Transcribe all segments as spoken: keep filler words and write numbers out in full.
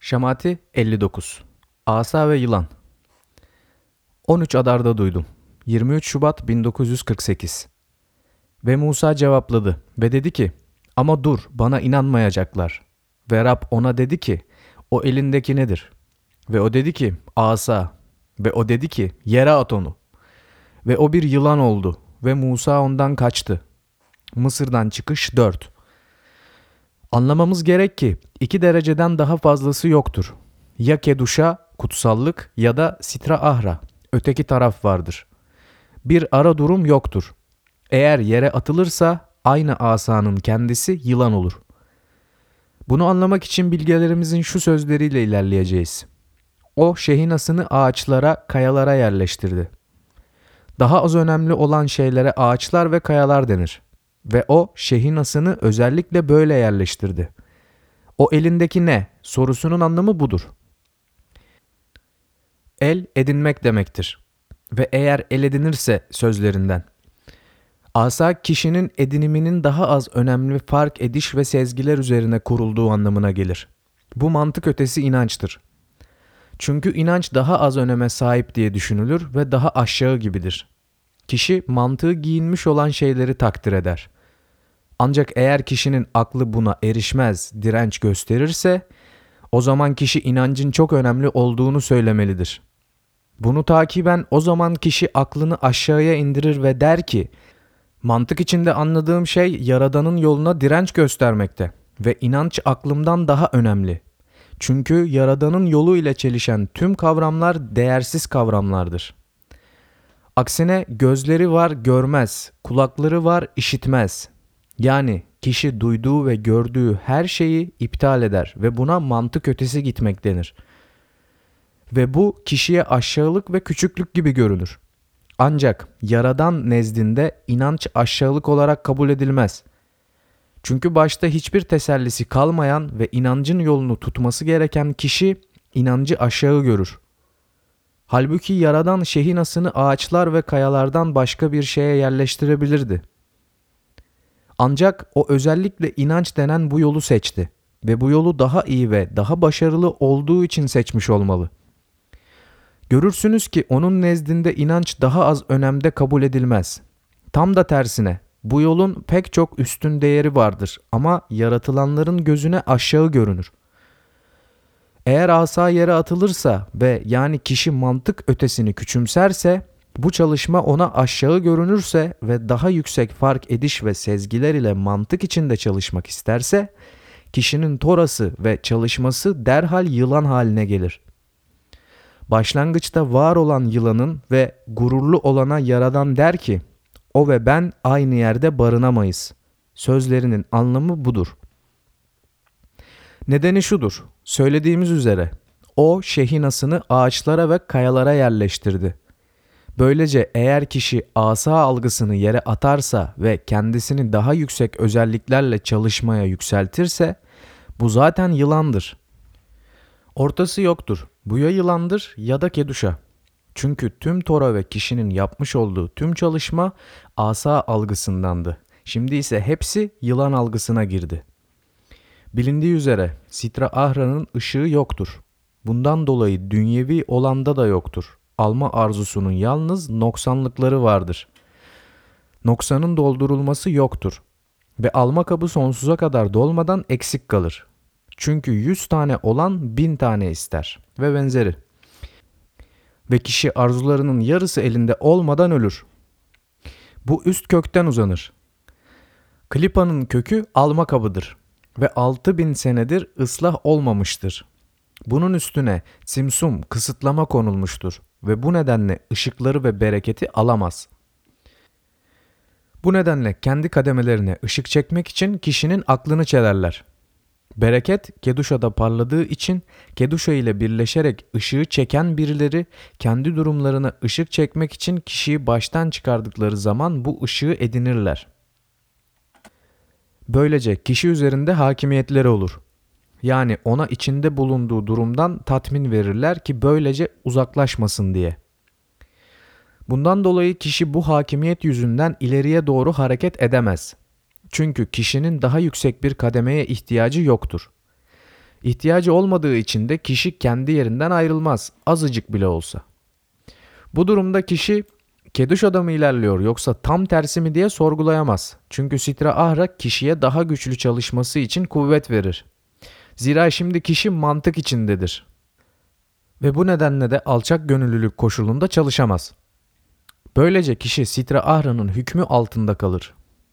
Şamati elli dokuz. Asa ve Yılan. on üç Adar'da duydum. yirmi üç Şubat bin dokuz yüz kırk sekiz. Ve Musa cevapladı ve dedi ki, ama dur, bana inanmayacaklar. Ve Rab ona dedi ki, o elindeki nedir? Ve o dedi ki, asa. Ve o dedi ki, yere at onu. Ve o bir yılan oldu ve Musa ondan kaçtı. Mısır'dan çıkış dört. Anlamamız gerek ki iki dereceden daha fazlası yoktur. Ya keduşa, kutsallık ya da sitra ahra, öteki taraf vardır. Bir ara durum yoktur. Eğer yere atılırsa aynı asanın kendisi yılan olur. Bunu anlamak için bilgelerimizin şu sözleriyle ilerleyeceğiz. O şehinasını ağaçlara, kayalara yerleştirdi. Daha az önemli olan şeylere ağaçlar ve kayalar denir. Ve o şehinasını özellikle böyle yerleştirdi. O elindeki ne? Sorusunun anlamı budur. El edinmek demektir. Ve eğer el edinirse sözlerinden. Asa kişinin ediniminin daha az önemli fark ediş ve sezgiler üzerine kurulduğu anlamına gelir. Bu mantık ötesi inançtır. Çünkü inanç daha az öneme sahip diye düşünülür ve daha aşağı gibidir. Kişi mantığı giyinmiş olan şeyleri takdir eder. Ancak eğer kişinin aklı buna erişmez, direnç gösterirse, o zaman kişi inancın çok önemli olduğunu söylemelidir. Bunu takiben o zaman kişi aklını aşağıya indirir ve der ki, mantık içinde anladığım şey Yaradan'ın yoluna direnç göstermekte ve inanç aklımdan daha önemli. Çünkü Yaradan'ın yolu ile çelişen tüm kavramlar değersiz kavramlardır. Aksine gözleri var görmez, kulakları var işitmez. Yani kişi duyduğu ve gördüğü her şeyi iptal eder ve buna mantık ötesi gitmek denir. Ve bu kişiye aşağılık ve küçüklük gibi görünür. Ancak Yaradan nezdinde inanç aşağılık olarak kabul edilmez. Çünkü başta hiçbir tesellisi kalmayan ve inancın yolunu tutması gereken kişi inancı aşağı görür. Halbuki Yaradan şehinasını ağaçlar ve kayalardan başka bir şeye yerleştirebilirdi. Ancak o özellikle inanç denen bu yolu seçti ve bu yolu daha iyi ve daha başarılı olduğu için seçmiş olmalı. Görürsünüz ki onun nezdinde inanç daha az önemde kabul edilmez. Tam da tersine bu yolun pek çok üstün değeri vardır ama yaratılanların gözüne aşağı görünür. Eğer asa yere atılırsa ve yani kişi mantık ötesini küçümserse, bu çalışma ona aşağı görünürse ve daha yüksek fark ediş ve sezgiler ile mantık içinde çalışmak isterse, kişinin torası ve çalışması derhal yılan haline gelir. Başlangıçta var olan yılanın ve gururlu olana Yaradan der ki, o ve ben aynı yerde barınamayız. Sözlerinin anlamı budur. Nedeni şudur, söylediğimiz üzere, o şehinasını ağaçlara ve kayalara yerleştirdi. Böylece eğer kişi asa algısını yere atarsa ve kendisini daha yüksek özelliklerle çalışmaya yükseltirse, bu zaten yılandır. Ortası yoktur. Bu ya yılandır ya da keduşa. Çünkü tüm Tora ve kişinin yapmış olduğu tüm çalışma asa algısındandı. Şimdi ise hepsi yılan algısına girdi. Bilindiği üzere Sitra Ahra'nın ışığı yoktur. Bundan dolayı dünyevi olanda da yoktur. Alma arzusunun yalnız noksanlıkları vardır. Noksanın doldurulması yoktur. Ve alma kabı sonsuza kadar dolmadan eksik kalır. Çünkü yüz tane olan bin tane ister ve benzeri. Ve kişi arzularının yarısı elinde olmadan ölür. Bu üst kökten uzanır. Klipa'nın kökü alma kabıdır ve altı bin senedir ıslah olmamıştır. Bunun üstüne simsum kısıtlama konulmuştur ve bu nedenle ışıkları ve bereketi alamaz. Bu nedenle kendi kademelerine ışık çekmek için kişinin aklını çelerler. Bereket Keduşa'da parladığı için Keduşa ile birleşerek ışığı çeken birileri kendi durumlarına ışık çekmek için kişiyi baştan çıkardıkları zaman bu ışığı edinirler. Böylece kişi üzerinde hakimiyetleri olur. Yani ona içinde bulunduğu durumdan tatmin verirler ki böylece uzaklaşmasın diye. Bundan dolayı kişi bu hakimiyet yüzünden ileriye doğru hareket edemez. Çünkü kişinin daha yüksek bir kademeye ihtiyacı yoktur. İhtiyacı olmadığı için de kişi kendi yerinden ayrılmaz, azıcık bile olsa. Bu durumda kişi keduşada mı ilerliyor yoksa tam tersi mi diye sorgulayamaz. Çünkü sitra ahra kişiye daha güçlü çalışması için kuvvet verir. Zira şimdi kişi mantık içindedir. Ve bu nedenle de alçak gönüllülük koşulunda çalışamaz. Böylece kişi sitra ahra'nın hükmü altında kalır.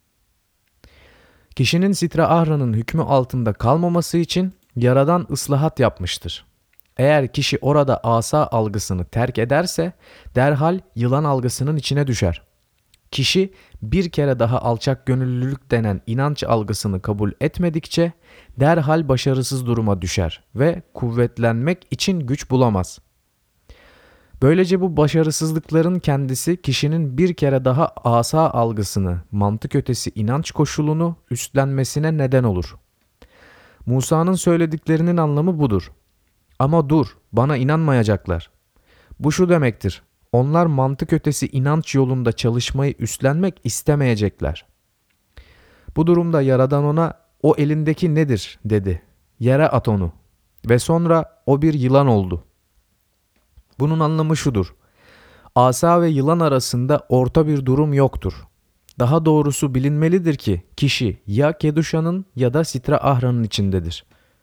Kişinin sitra ahra'nın hükmü altında kalmaması için Yaradan ıslahat yapmıştır. Eğer kişi orada asa algısını terk ederse derhal yılan algısının içine düşer. Kişi bir kere daha alçak gönüllülük denen inanç algısını kabul etmedikçe derhal başarısız duruma düşer ve kuvvetlenmek için güç bulamaz. Böylece bu başarısızlıkların kendisi kişinin bir kere daha asa algısını, mantık ötesi inanç koşulunu üstlenmesine neden olur. Musa'nın söylediklerinin anlamı budur. Ama dur, bana inanmayacaklar. Bu şu demektir. Onlar mantık ötesi inanç yolunda çalışmayı üstlenmek istemeyecekler. Bu durumda Yaradan ona o elindeki nedir dedi. Yere at onu. Ve sonra o bir yılan oldu. Bunun anlamı şudur. Asa ve yılan arasında orta bir durum yoktur. Daha doğrusu bilinmelidir ki kişi ya keduşanın ya da sitra ahranın içindedir.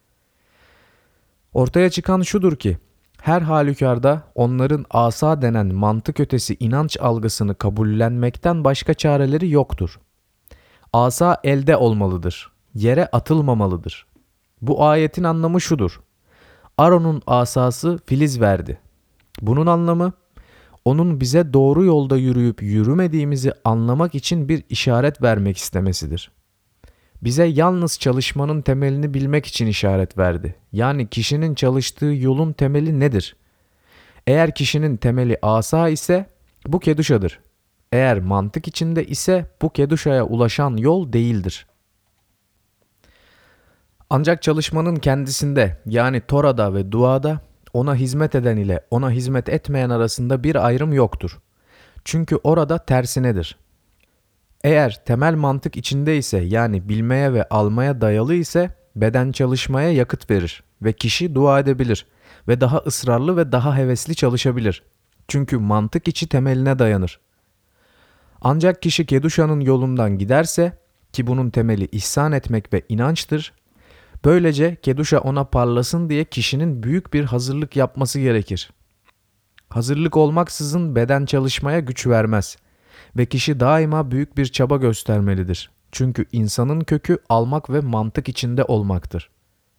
Ortaya çıkan şudur ki her halükarda onların asa denen mantık ötesi inanç algısını kabullenmekten başka çareleri yoktur. Asa elde olmalıdır. Yere atılmamalıdır. Bu ayetin anlamı şudur. Aron'un asası filiz verdi. Bunun anlamı onun bize doğru yolda yürüyüp yürümediğimizi anlamak için bir işaret vermek istemesidir. Bize yalnız çalışmanın temelini bilmek için işaret verdi. Yani kişinin çalıştığı yolun temeli nedir? Eğer kişinin temeli asa ise bu keduşadır. Eğer mantık içinde ise bu keduşaya ulaşan yol değildir. Ancak çalışmanın kendisinde yani Tora'da ve duada ona hizmet eden ile ona hizmet etmeyen arasında bir ayrım yoktur. Çünkü orada tersinedir. Eğer temel mantık içinde ise yani bilmeye ve almaya dayalı ise beden çalışmaya yakıt verir ve kişi dua edebilir ve daha ısrarlı ve daha hevesli çalışabilir. Çünkü mantık içi temeline dayanır. Ancak kişi keduşanın yolundan giderse ki bunun temeli ihsan etmek ve inançtır, böylece keduşa ona parlasın diye kişinin büyük bir hazırlık yapması gerekir. Hazırlık olmaksızın beden çalışmaya güç vermez ve kişi daima büyük bir çaba göstermelidir. Çünkü insanın kökü almak ve mantık içinde olmaktır.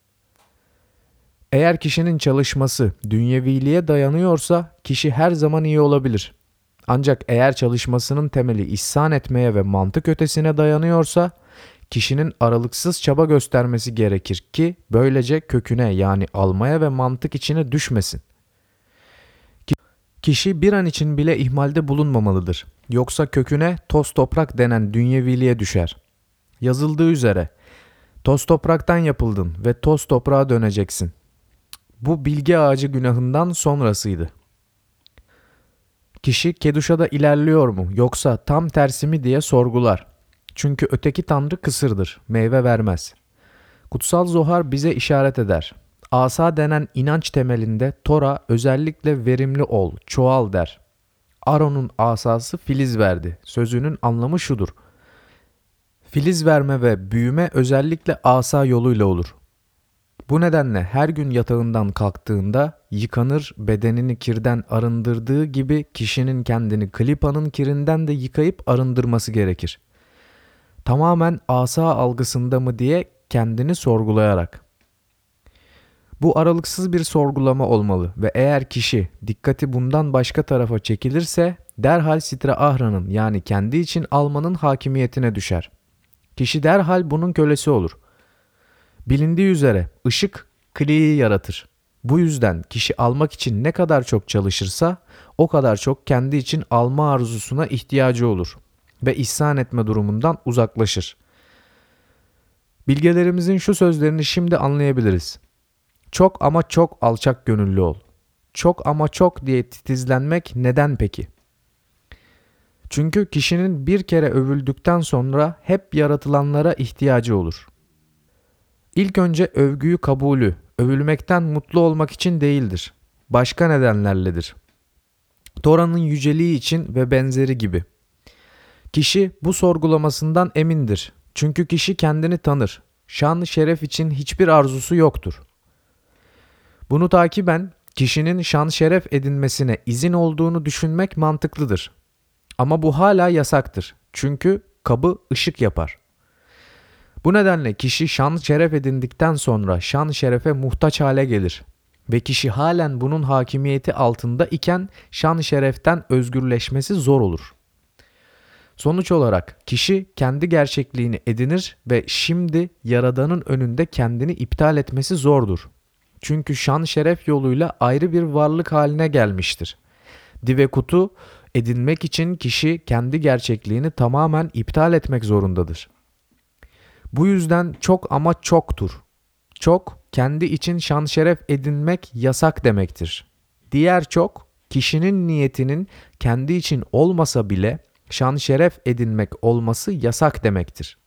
Eğer kişinin çalışması dünyeviliğe dayanıyorsa kişi her zaman iyi olabilir. Ancak eğer çalışmasının temeli ihsan etmeye ve mantık ötesine dayanıyorsa kişinin aralıksız çaba göstermesi gerekir ki böylece köküne yani almaya ve mantık içine düşmesin. Kişi bir an için bile ihmalde bulunmamalıdır. Yoksa köküne toz toprak denen dünyeviliğe düşer. Yazıldığı üzere toz topraktan yapıldın ve toz toprağa döneceksin. Bu bilgi ağacı günahından sonrasıydı. Kişi keduşada ilerliyor mu yoksa tam tersi mi diye sorgular. Çünkü öteki tanrı kısırdır, meyve vermez. Kutsal Zohar bize işaret eder. Asa denen inanç temelinde Tora özellikle verimli ol, çoğal der. Aron'un asası filiz verdi. Sözünün anlamı şudur. Filiz verme ve büyüme özellikle asa yoluyla olur. Bu nedenle her gün yatağından kalktığında yıkanır, bedenini kirden arındırdığı gibi kişinin kendini klipanın kirinden de yıkayıp arındırması gerekir. Tamamen asa algısında mı diye kendini sorgulayarak. Bu aralıksız bir sorgulama olmalı ve eğer kişi dikkati bundan başka tarafa çekilirse derhal sitra ahranın yani kendi için almanın hakimiyetine düşer. Kişi derhal bunun kölesi olur. Bilindiği üzere ışık kliyi yaratır. Bu yüzden kişi almak için ne kadar çok çalışırsa o kadar çok kendi için alma arzusuna ihtiyacı olur ve ihsan etme durumundan uzaklaşır. Bilgelerimizin şu sözlerini şimdi anlayabiliriz. Çok ama çok alçak gönüllü ol. Çok ama çok diye titizlenmek neden peki? Çünkü kişinin bir kere övüldükten sonra hep yaratılanlara ihtiyacı olur. İlk önce övgüyü kabulü, övülmekten mutlu olmak için değildir. Başka nedenlerledir. Tora'nın yüceliği için ve benzeri gibi. Kişi bu sorgulamasından emindir. Çünkü kişi kendini tanır. Şan, şeref için hiçbir arzusu yoktur. Bunu takiben kişinin şan şeref edinmesine izin olduğunu düşünmek mantıklıdır. Ama bu hala yasaktır. Çünkü kabı ışık yapar. Bu nedenle kişi şan şeref edindikten sonra şan şerefe muhtaç hale gelir. Ve kişi halen bunun hakimiyeti altında iken şan şereften özgürleşmesi zor olur. Sonuç olarak kişi kendi gerçekliğini edinir ve şimdi Yaradan'ın önünde kendini iptal etmesi zordur. Çünkü şan şeref yoluyla ayrı bir varlık haline gelmiştir. Divekutu edinmek için kişi kendi gerçekliğini tamamen iptal etmek zorundadır. Bu yüzden çok ama çoktur. Çok, kendi için şan şeref edinmek yasak demektir. Diğer çok, kişinin niyetinin kendi için olmasa bile şan şeref edinmek olması yasak demektir.